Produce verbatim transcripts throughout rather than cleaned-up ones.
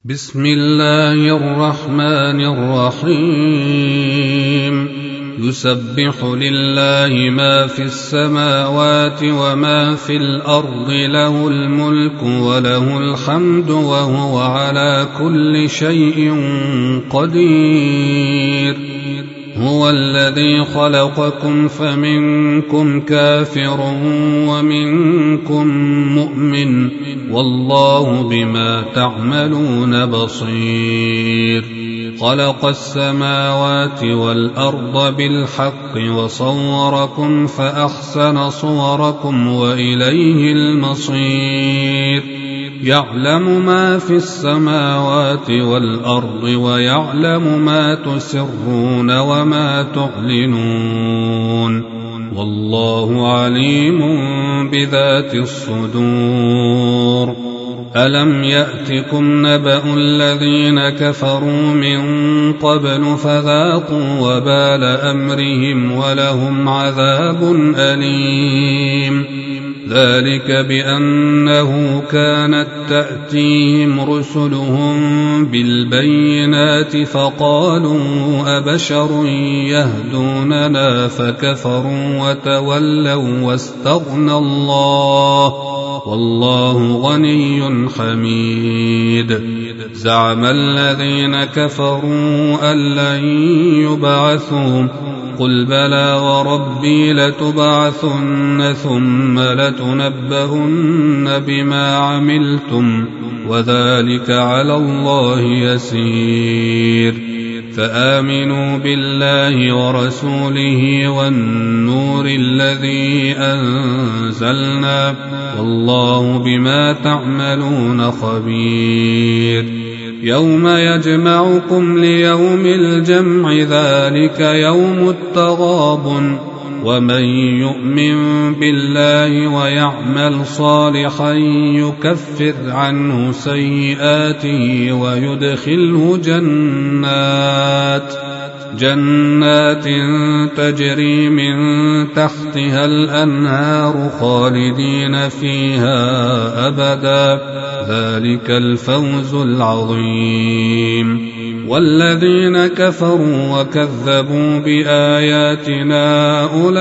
بسم الله الرحمن الرحيم يسبح لله ما في السماوات وما في الأرض له الملك وله الحمد وهو على كل شيء قدير هو الذي خلقكم فمنكم كافر ومنكم مؤمن والله بما تعملون بصير خلق السماوات والأرض بالحق وصوركم فأحسن صوركم وإليه المصير يعلم ما في السماوات والأرض ويعلم ما تسرون وما تعلنون والله عليم بذات الصدور ألم يأتكم نبأ الذين كفروا من قبل فذاقوا وبال أمرهم ولهم عذاب أليم ذلك بأنه كانت تأتيهم رسلهم بالبينات فقالوا أبشر يهدوننا فكفروا وتولوا واستغنى الله والله غني حميد زعم الذين كفروا أن لن يبعثوا قل بلى وربي لتبعثن ثم لتنبؤن بما عملتم وذلك على الله يسير فآمنوا بالله ورسوله والنور الذي أنزلنا والله بما تعملون خبير يوم يجمعكم ليوم الجمع ذلك يوم التغابن ومن يؤمن بالله ويعمل صالحا يكفر عنه سيئاته ويدخله جنات جنات تجري من تحتها الأنهار خالدين فيها أبدا ذلك الفوز العظيم والذين كفروا وكذبوا بآياتنا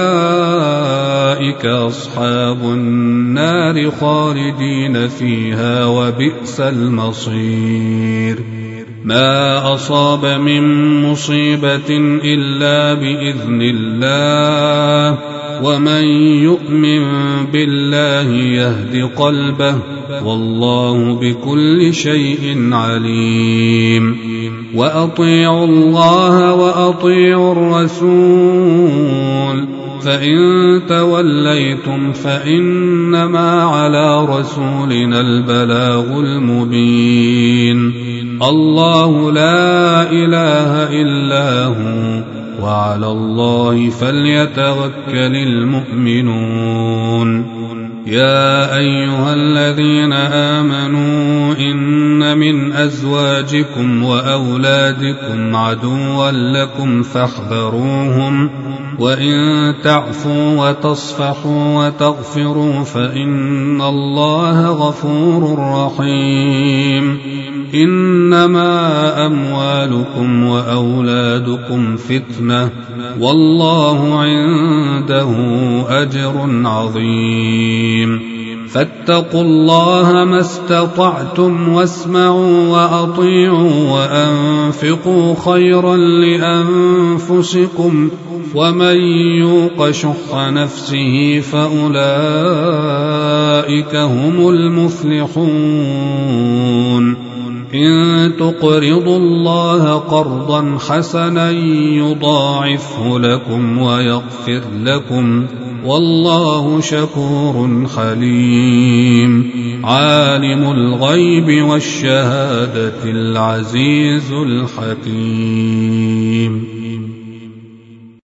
أولئك أصحاب النار خالدين فيها وبئس المصير ما أصاب من مصيبة إلا بإذن الله ومن يؤمن بالله يهد قلبه والله بكل شيء عليم وأطيعوا الله وأطيعوا الرسول فإن توليتم فإنما على رسولنا البلاغ المبين الله لا إله إلا هو وعلى الله فليتوكل المؤمنون يا أيها الذين آمنوا إن من أزواجكم وأولادكم عدوا لكم فاحذروهم وإن تعفوا وتصفحوا وتغفروا فإن الله غفور رحيم إنما أموالكم وأولادكم فتنة والله عنده أجر عظيم فاتقوا الله ما استطعتم واسمعوا وأطيعوا وأنفقوا خيرا لأنفسكم ومن يوق شح نفسه فأولئك هم المفلحون إن تقرضوا الله قرضا حسنا يضاعفه لكم ويغفر لكم والله شكور حليم عالم الغيب والشهادة العزيز الحكيم.